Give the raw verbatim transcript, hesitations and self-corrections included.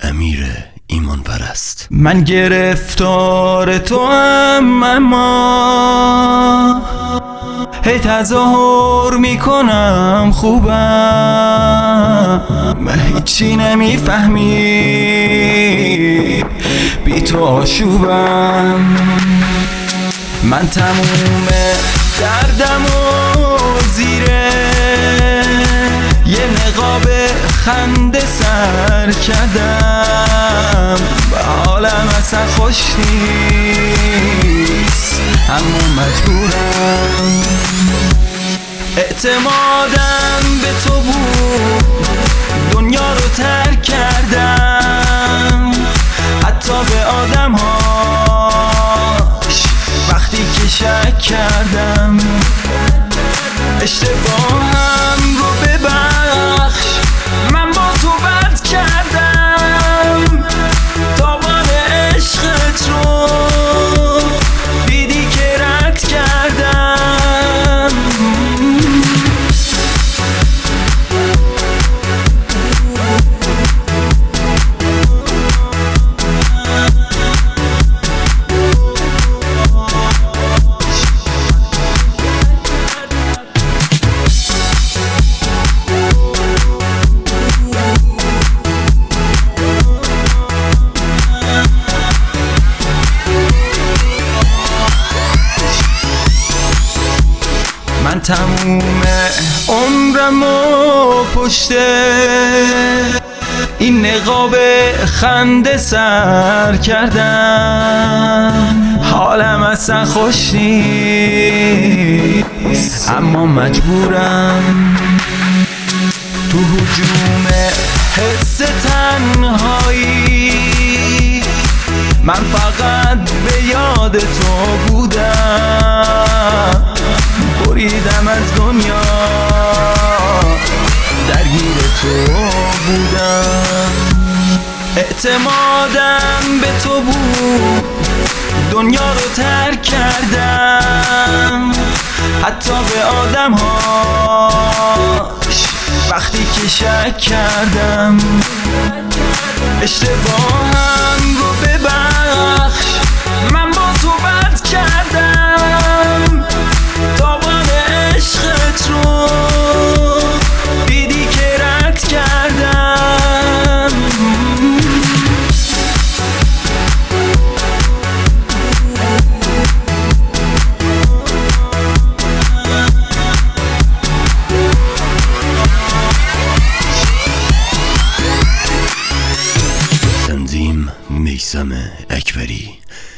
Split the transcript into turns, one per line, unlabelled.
امیر ایمان پرست.
من گرفتار تو هم، اما هی تظاهر میکنم خوبم، من هیچی نمیفهمی بی تو آشوبم. من تموم دردم و زیره یه نقاب خنده سر کردم، و حالم اصلا خوش نیست اما مجبورم. اعتمادم به تو بود، دنیا رو ترک کردم، حتی به آدم هاش وقتی که شک کردم. اشتباهم رو ببخش، من با تو بد کردم، تاوان عشقت رو دیدی که رد کردم. من تموم عمرم و پشت این نقاب خنده سر کردم، حالم اصلا خوش نیست اما مجبورم. تو هجوم حس تنهایی من فقط به یاد تو بودم، بریدم از دنیا درگیر تو بودم. اعتمادم به تو بود، دنیا رو ترک کردم، حتی به آدم هاش وقتی که شک کردم. اشتباهم رو ببخش، من با تو بد کردم، تاوان عشقت رو دیدی که رد کردم.
تنظیم میثم اکبری.